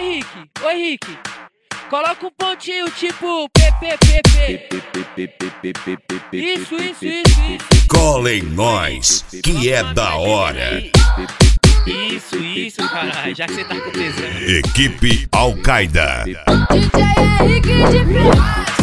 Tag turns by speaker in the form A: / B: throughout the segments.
A: Ô Henrique, coloca um pontinho tipo PPPP. Isso.
B: Cola em nós, que é da hora.
A: Isso, caralho, já que você tá com tesão.
B: Equipe Al-Qaeda.
C: DJ Henrique de Ferraz.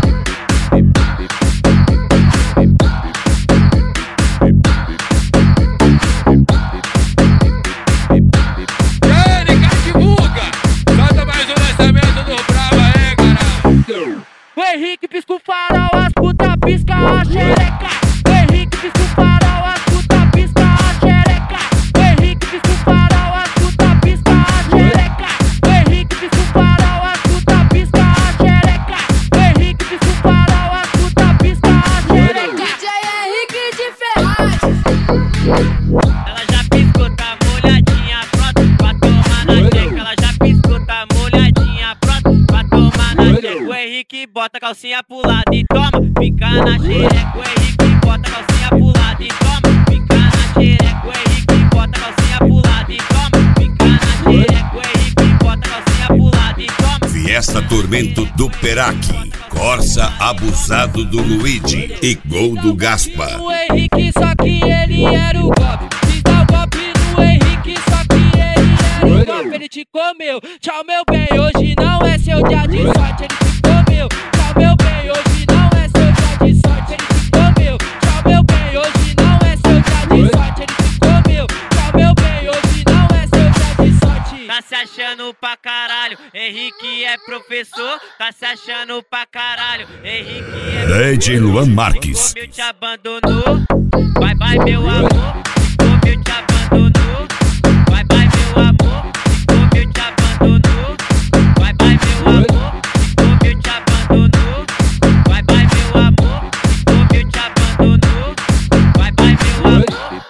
A: O Henrique pisca o farol, as puta pisca a xereca. O Henrique pisca o farol, as puta pisca a xereca. O Henrique pisca o farol, as puta pisca a xereca. O Henrique pisca o farol, as puta pisca a xereca. O Henrique pisca o farol, as puta pisca a xereca.
C: DJ Henrique de Ferraz.
D: Ela já piscou, tá molhadinha, pronto pra tomar na jeca. Ela já piscou, tá molhadinha, pronto pra tomar na jeca. O Henrique bota a calcinha pro lado e toma, fica na xereca. O Henrique bota a calcinha pro lado e toma, fica na xereca. O Henrique bota a calcinha pro lado e toma, fica na xereca. O Henrique bota a calcinha pro lado e toma.
B: Fiesta Tormento do Peraque. Corsa abusado do Luigi e gol do Gaspa.
A: O Henrique, só que ele era o golpe. Fiz dar o golpe no Henrique, só que ele era o golpe. Ele te comeu, tchau meu bem, hoje não é seu dia de sorte. Ele te comeu, tchau meu bem, hoje não é seu dia de sorte. Ele te comeu, tchau meu bem, hoje não é seu dia de sorte. Ele te comeu, tchau meu bem, hoje não é seu dia de sorte.
D: Tá se achando pra caralho, Henrique é professor. Tá se achando pra caralho, Henrique é
B: DJ Luan Marques.
D: Como eu te abandonou, vai meu amor. Como eu te abandonou, vai meu amor. Como eu te abandonou, vai meu amor. Como eu te abandonou, vai meu amor. Como eu te abandonou, vai meu amor.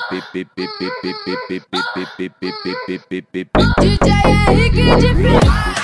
C: DJ Henrique de Ferraz.